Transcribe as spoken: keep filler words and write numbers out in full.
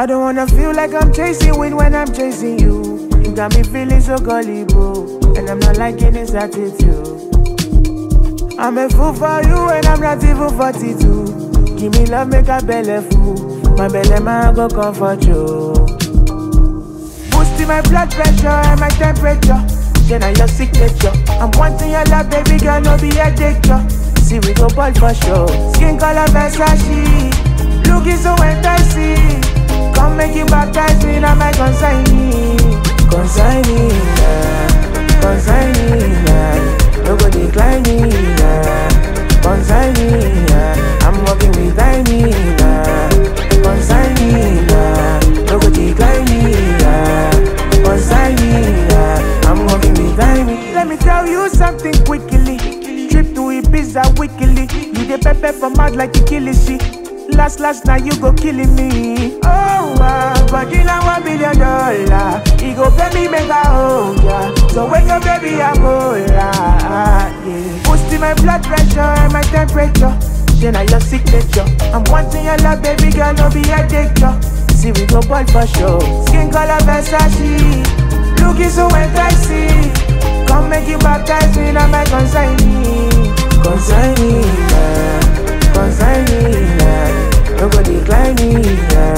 I don't wanna feel like I'm chasing wind when I'm chasing you. You got me feeling so gullible, and I'm not liking this attitude. I'm a fool for you and I'm not even forty-two. Give me love, make a belly full. My belly man go comfort you. Boosting my blood pressure and my temperature. Then I your signature. I'm wanting your love, baby girl, no be a danger. See we go ball for sure. Skin color Versace, looking so enticing. Come make you baptize me, now my consignee. Consignee, yeah. Consignee, yeah. No go decline me, yeah. Consignee, yeah. I'm working with Tiny, yeah. Consignee, yeah. No go decline me, yeah. Consignee, yeah. I'm working with Tiny. Let me tell you something quickly. Trip to Ibiza weekly. You the pepper from mad like you kill it. Last, last night you go killing me. Oh, wow, but you know one billion dollar. He go pay me make a hold ya. So when your baby I go yeah. Boosting my blood pressure and my temperature. Then I your signature. I'm wanting your love, baby girl, no be a danger. See we go ball for sure. Skin color Versace, looking so enticing. Come make you baptize me, now my consignee. Consignee, yeah. Consignee, yeah. No go decline me, yeah.